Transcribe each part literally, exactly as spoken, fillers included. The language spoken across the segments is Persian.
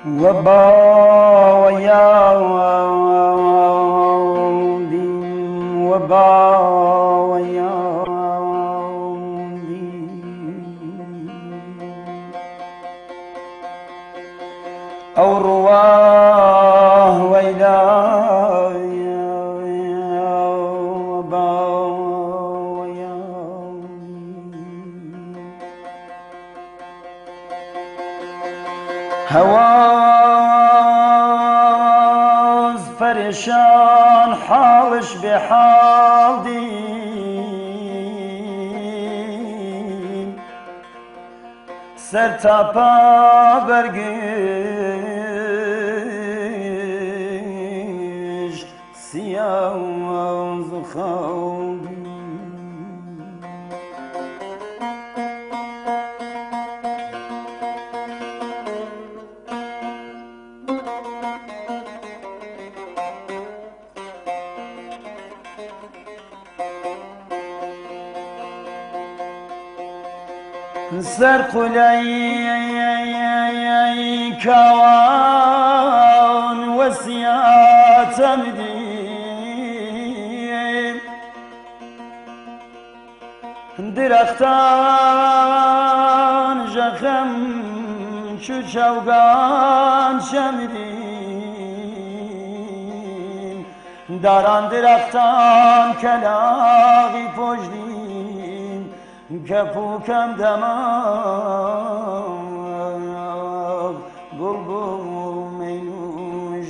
وبا ويا دي وبا ويا دي أو رواه ويلا وبا ويا هواز فرشان حالش بحال دين سرتاپا برگش سیاز خودی سر قلي كوان وسيات مدين درختان جخم شو شوقان شمدين داران درختان کلاغی پشتین کپوکم دماغ بلبل مینوش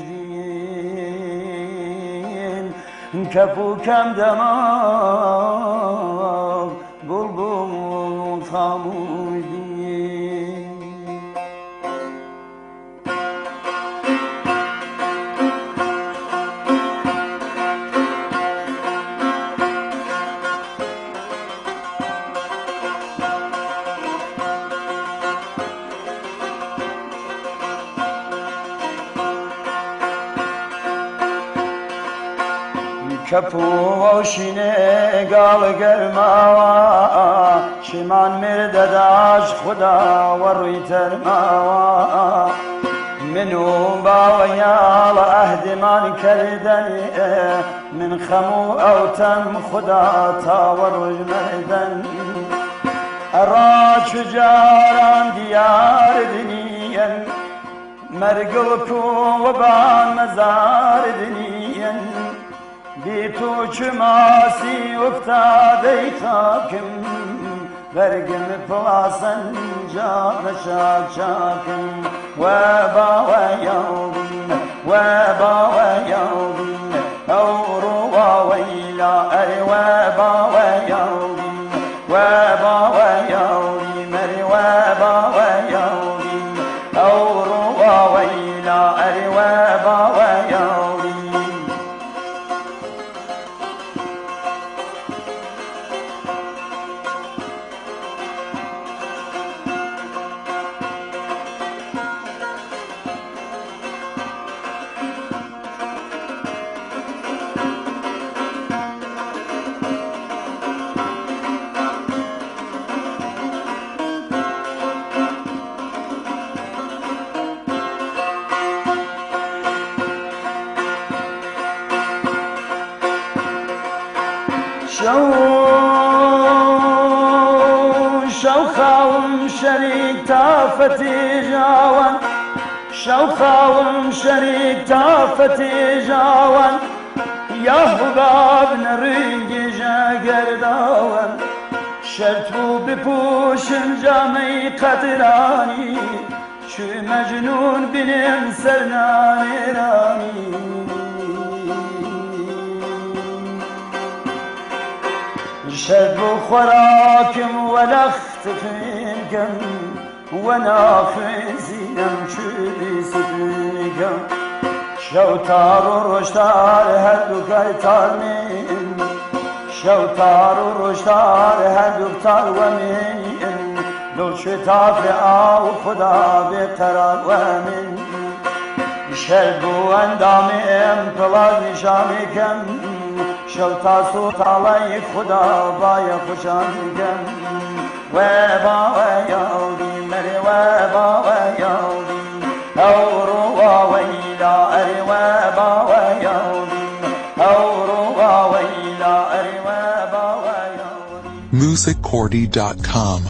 دین کپوکم دماغ بلبل خاموش دین کپوشینه گال گرماوا شمان مردداش خدا و روی ترماوا منو باویال عهد من کردنی من خمو اوتم خدا تا و روی مردن ارا چجاران دیار دنین مرگل کو و بان مزار دنین بی تو چماسی افتاده تاکم برگم پلاسن جان شاک شاکم و با و یوم و با و یوم او رو ویلا ای و با و یوم و با و یوم ای و با و یوم او رو ویلا ای و با و یوم شو شو خاوم شريك تافتي جاوان شو خاوم شريك تافتي جاوان يا هباب نريج جاگر داوان شرطو بپوشم جامعي قدراني شو مجنون بنم سرناني راني شرب خوراكم ولخت فيكم ونافذينم شولي سفيكم شوتار ورشتار هدو كرتار من شوتار ورشتار هدو كتار ومن لو شتاف آو خدا بقرار ومن شرب واندامي امطلال نشامكم شوتا صوت علي خدا بايا خوشانكم وبا ويودي مري وبا ويودي أوروا ويلا أروابا ويوم أوروا ويلا أروابا ويوم music cordy dot com